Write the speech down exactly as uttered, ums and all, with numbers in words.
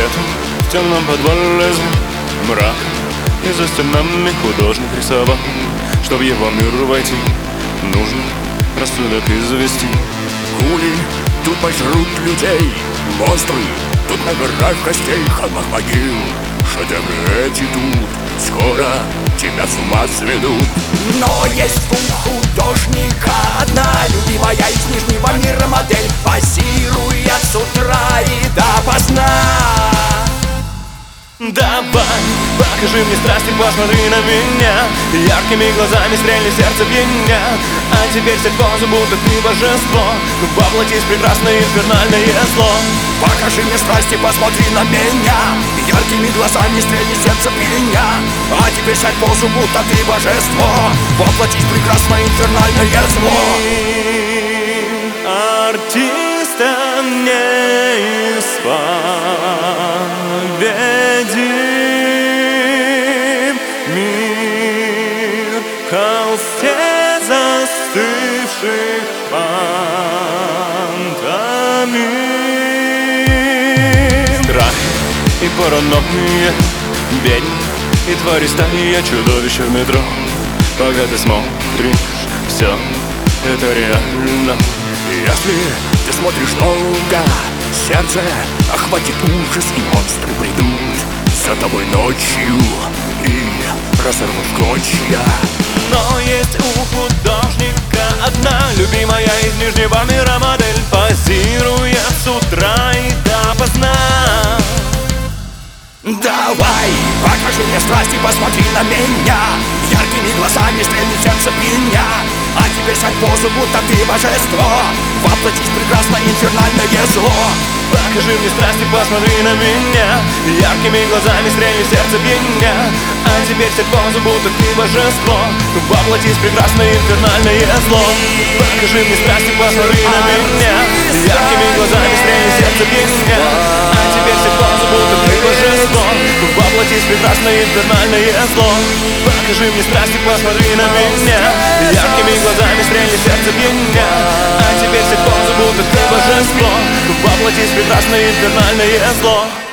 Где-то в темном подвале мрак, и за стенами художник рисовал. Чтоб в его мир войти, нужно рассудок извести. Пули тут пожрут людей, монстры тут на горах костей, холмах могил. Шедевры эти тут скоро тебя с ума сведут. Но есть у художника одна любимая из Нижнего мира модель, позируя с утра и допоздна. Давай, покажи мне страсть и посмотри на меня. Яркими глазами стрельни сердце пьяня. А теперь сядь в позу, будто ты божество. Воплотись прекрасное инфернальное зло. Покажи мне страсть и посмотри на меня. Яркими глазами стрельни сердце пьяня. А теперь сядь в позу, будто ты божество. Воплотись прекрасное инфернальное зло. Артиста не исповедим, мир в холсте застывших пантомим. Страх и паранойя, бедь и твари стая, чудовища в метро. Пока ты смотришь, все это реально. Если ты смотришь долго, сердце охватит ужас, и монстры придут за тобой ночью и разорвут в клочья. Но есть у художника одна любимая из Нижнего мира модель, позируя с утра и допоздна. Давай, покажи мне страсть и посмотри на меня. Яркими глазами стрельни сердце пьяня. А теперь сядь в позу, будто ты божество. Воплотись прекрасно инфернальное зло. Покажи мне страсть и посмотри на меня. Яркими глазами стрельни сердце пьяня. А теперь сядь в позу, будто ты божество. Воплотись прекрасно инфернальное зло. Покажи мне страсть и посмотри на меня. Яркими глазами стрельни сердце пьяня. А теперь сядь в позу, будто ты божество. Воплотись прекрасно инфернальное зло. Покажи мне страсть и посмотри на меня. Яркими глазами стрельни сердце пьяня. А теперь сядь в позу, будто ты божество. Воплотись прекрасное инфернальное зло.